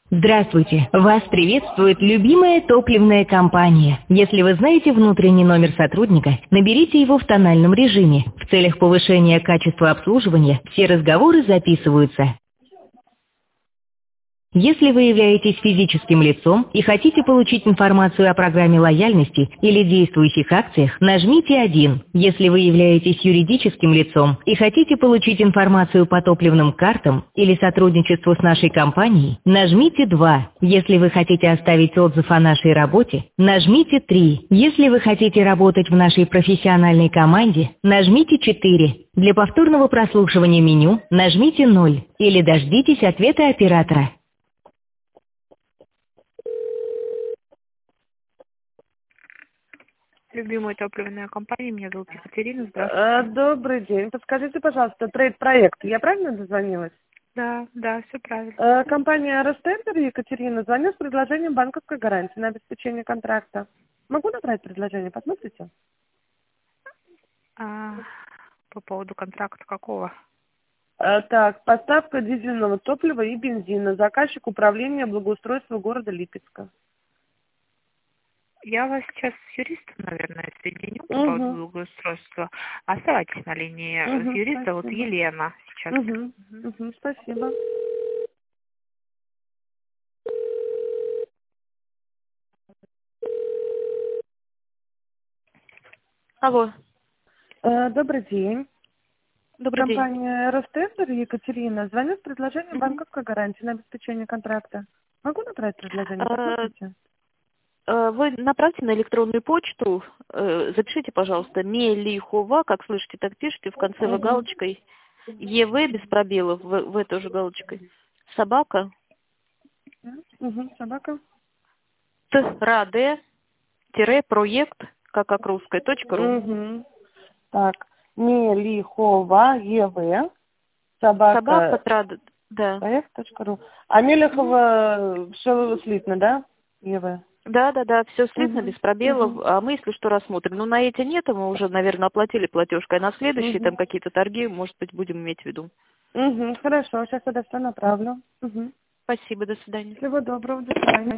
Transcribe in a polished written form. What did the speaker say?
Здравствуйте! Вас приветствует любимая топливная компания. Если вы знаете внутренний номер сотрудника, наберите его в тональном режиме. В целях повышения качества обслуживания все разговоры записываются. Если вы являетесь физическим лицом и хотите получить информацию о программе лояльности или действующих акциях, нажмите 1. Если вы являетесь юридическим лицом и хотите получить информацию по топливным картам или сотрудничеству с нашей компанией, нажмите 2. Если вы хотите оставить отзыв о нашей работе, нажмите 3. Если вы хотите работать в нашей профессиональной команде, нажмите 4. Для повторного прослушивания меню нажмите 0 или дождитесь ответа оператора. Любимая топливная компания, меня зовут Екатерина, здравствуйте. Добрый день. Подскажите, пожалуйста, трейд-проект. Я правильно дозвонилась? Да, все правильно. Компания Ростендер, Екатерина, звоню с предложением банковской гарантии на обеспечение контракта. Могу набрать предложение? Посмотрите. По поводу контракта какого? Так, поставка дизельного топлива и бензина. Заказчик управления благоустройства города Липецка. Я вас сейчас с юристом, наверное, соединю по поводу благоустройства. Оставайтесь на линии с юриста. Вот Елена сейчас. Спасибо. Алло. Добрый день. Добрый день. Компания Ростендер, Екатерина, звоню с предложением банковской гарантии на обеспечение контракта. Могу набрать предложение? Посмотрите. Вы направьте на электронную почту, запишите, пожалуйста, Мелихова, как слышите, так пишите, в конце вы галочкой, ЕВ без пробелов, в эту же галочкой, собака, Собака. ТРАД-проект, как русская, .ру. Так, Мелихова, ЕВ, собака, ТРАД, да. проект.ру. А Мелихова все слитно, да, ЕВ? Да, все слитно, без пробелов, а мы, если что, рассмотрим. Ну, на эти нет, мы уже, наверное, оплатили платежкой, а на следующие там какие-то торги, может быть, будем иметь в виду. Хорошо, сейчас я все направлю. Спасибо, до свидания. Всего доброго, до свидания.